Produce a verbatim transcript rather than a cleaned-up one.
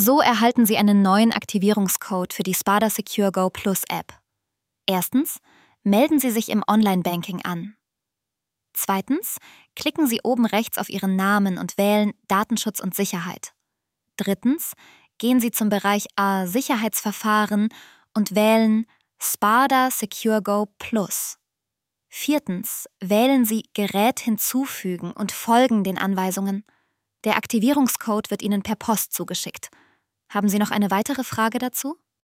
So erhalten Sie einen neuen Aktivierungscode für die Spada Secure Go Plus App. Erstens, melden Sie sich im Online-Banking an. Zweitens, klicken Sie oben rechts auf Ihren Namen und wählen Datenschutz und Sicherheit. Drittens, gehen Sie zum Bereich A Sicherheitsverfahren und wählen Spada Secure Go Plus. Viertens, wählen Sie Gerät hinzufügen und folgen den Anweisungen. Der Aktivierungscode wird Ihnen per Post zugeschickt. Haben Sie noch eine weitere Frage dazu?